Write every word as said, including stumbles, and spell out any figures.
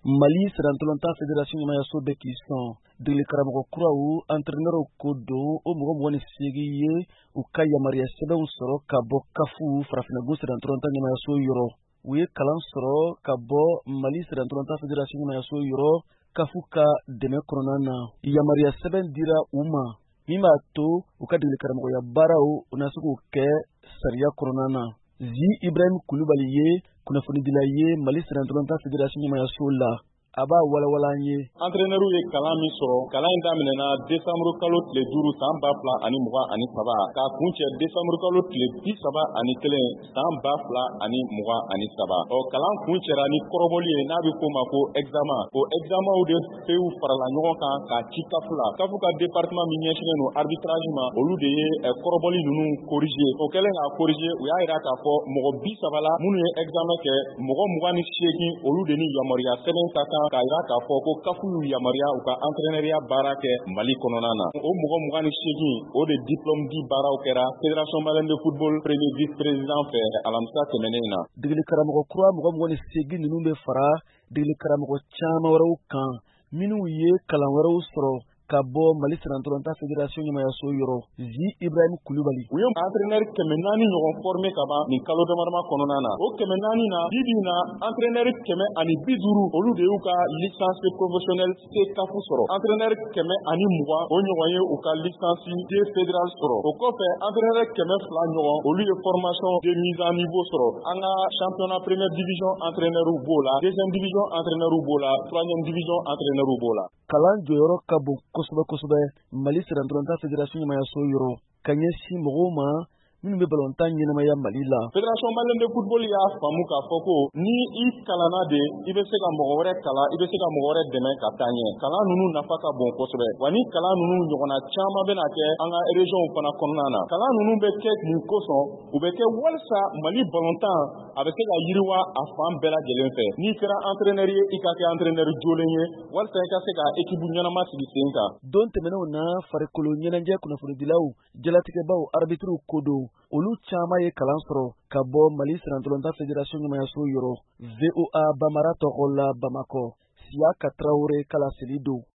Mali Sirantolonta Fédération ɲɛmayaso bɛ k'i sɔn degeli karamɔgɔ kuraw entraîneur ko don o mɔgɔ mugan ni seegin ye u ka yamaruya sɛbɛnw sɔrɔ ka bɔ kafu Farafinna Sirantolonta ɲɛmayaso yɔrɔ. U ye kalan sɔrɔ ka bɔ Mali Sirantolonta Fédération ɲɛmayaso yɔrɔ kafu ka dɛmɛ kɔnɔna na. Yamaruya sɛbɛn dira u ma min b'a to u ka degeli karamɔgɔya baaraw u na se k'o kɛ sariya kɔnɔna na. Zi Ibrahim Kulubali ye kunnafonidila ye Mali Sirantolonta Fédération ɲɛmayaso la. A b'a walawala an ye. Entraîneur ye kalan min sɔrɔ, kalan in daminɛna décembre kalo tile duuru san ba fila ani mugan ani saba k'a kun cɛ décembre kalo tile bi saba ani kelen san ba fila ani mugan ani saba. Ɔ kalan kun cɛra ni kɔrɔbɔli ye n'a bɛ f'o ma ko examen. O examenw de few farala ɲɔgɔn kan k'a ci kafu la. Kafu ka département min ɲɛsinnen don arbitrage ma, olu de ye kɔrɔbɔli ninnu corriger. O kɛlen k'a corriger, u y'a jira k'a fɔ mɔgɔ bi saba la minnu ye examen kɛ, mɔgɔ mugan ni seegin olu de ni yamaruya sɛbɛn ka kan k'a jira k'a fɔ ko kafu y'u yamaruya u ka entraîneuriya baara kɛ Mali kɔnɔna na. O mɔgɔ mugan ni seegin o de diplôme di baaraw kɛra Fédération Malienne de Football premier vice-président fɛ alamisa tɛmɛnen na. Degeli karamɔgɔ kura mɔgɔ mugan ni seegin ninnu bɛ fara degeli karamɔgɔ caman wɛrɛw kan minnu ye kalan wɛrɛw sɔrɔ ka bɔ Mali Sirantolonta Fédération ɲɛmayaso yɔrɔ. Zi Ibrahim Kulubali. U ye entraîneur kɛmɛ naani ɲɔgɔn formé ka ban nin kalo damadama kɔnɔna na. O kɛmɛ naani na bi bi in na entraîneur kɛmɛ ani bi duuru olu de y'u ka licence professionnelle C kafu sɔrɔ. Entraîneur kɛmɛ ani mugan o ɲɔgɔn ye u ka licence D fédéral sɔrɔ. O kɔfɛ entraîneur kɛmɛ fila ɲɔgɔn olu ye formation de mise à niveau sɔrɔ. An ka championnat première division entraîneur b'o la, deuxième division entraîneur b'o la, troisième division entraîneur b'o la. Kalan jɔyɔrɔ ka bon kosɛbɛ kosɛbɛ Mali Sirantolonta Fédération ɲɛmayaso yɔrɔ ka ɲɛsin mɔgɔw ma minnu bɛ balontan ɲɛnamaya Mali la. Fédération Malienne de Football y'a faamu k'a fɔ ko ni i kalanna de i bɛ se ka mɔgɔ wɛrɛ kalan, i bɛ se ka mɔgɔ wɛrɛ dɛmɛ ka taa ɲɛ. Kalan ninnu nafa ka bon kosɛbɛ. Wa ni kalan ninnu ɲɔgɔnna caman bɛna kɛ an ka région fana kɔnɔna na. Kalan ninnu bɛ kɛ mun kosɔn u bɛ kɛ walasa Mali balontan a bɛ se ka yiriwa a fan bɛɛ lajɛlen fɛ. N'i kɛra entraîneur ye i ka kɛ entraîneur jolen ye walasa i ka se ka équipe ɲɛnama sigi sen kan. Don tɛmɛnenw na farikolo ɲɛnajɛ kunnafonidilaw, jalatigɛbaw, arbitres ko don olu caman ye kalan sɔrɔ ka bɔ Mali Sirantolonta Fédération ɲɛmayaso yɔrɔ. V O A Bamara tɔgɔ la Bamakɔ, Siyaka Traoré Kalasili don.